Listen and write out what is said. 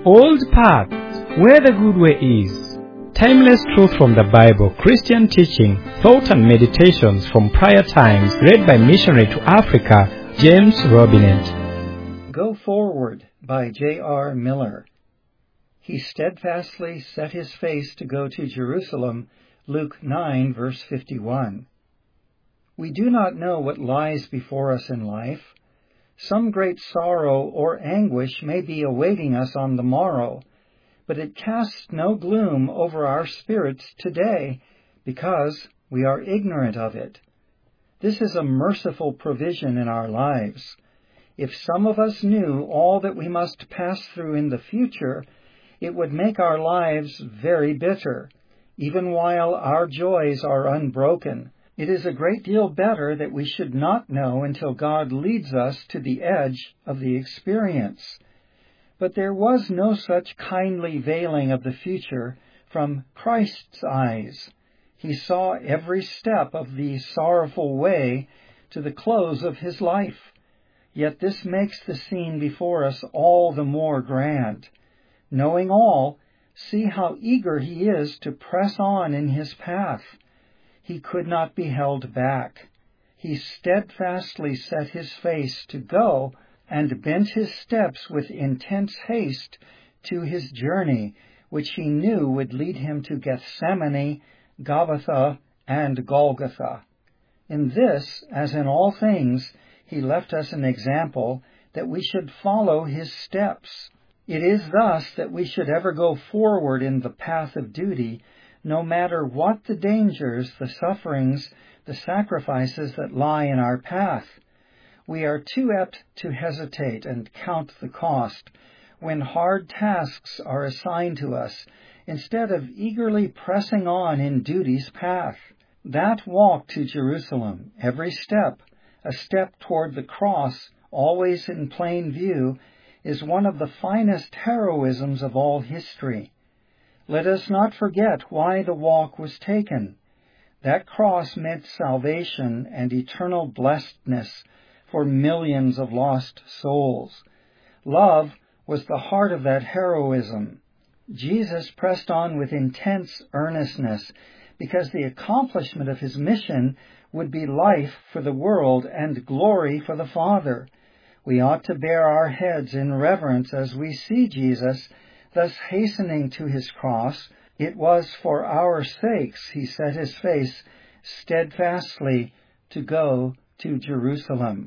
Old path, where the good way is. Timeless truth from the Bible, Christian teaching, thought and meditations from prior times, read by missionary to Africa, James Robinet. Go Forward by J.R. Miller. He steadfastly set his face to go to Jerusalem, Luke 9, verse 51. We do not know what lies before us in life. Some great sorrow or anguish may be awaiting us on the morrow, but it casts no gloom over our spirits today, because we are ignorant of it. This is a merciful provision in our lives. If some of us knew all that we must pass through in the future, it would make our lives very bitter, even while our joys are unbroken. It is a great deal better that we should not know until God leads us to the edge of the experience. But there was no such kindly veiling of the future from Christ's eyes. He saw every step of the sorrowful way to the close of his life. Yet this makes the scene before us all the more grand. Knowing all, see how eager he is to press on in his path. He could not be held back. He steadfastly set his face to go, and bent his steps with intense haste to his journey, which he knew would lead him to Gethsemane, Gabbatha, and Golgotha. In this, as in all things, he left us an example that we should follow his steps. It is thus that we should ever go forward in the path of duty, no matter what the dangers, the sufferings, the sacrifices that lie in our path. We are too apt to hesitate and count the cost when hard tasks are assigned to us, instead of eagerly pressing on in duty's path. That walk to Jerusalem, every step, a step toward the cross, always in plain view, is one of the finest heroisms of all history. Let us not forget why the walk was taken. That cross meant salvation and eternal blessedness for millions of lost souls. Love was the heart of that heroism. Jesus pressed on with intense earnestness because the accomplishment of his mission would be life for the world and glory for the Father. We ought to bear our heads in reverence as we see Jesus thus hastening to his cross. It was for our sakes he set his face steadfastly to go to Jerusalem.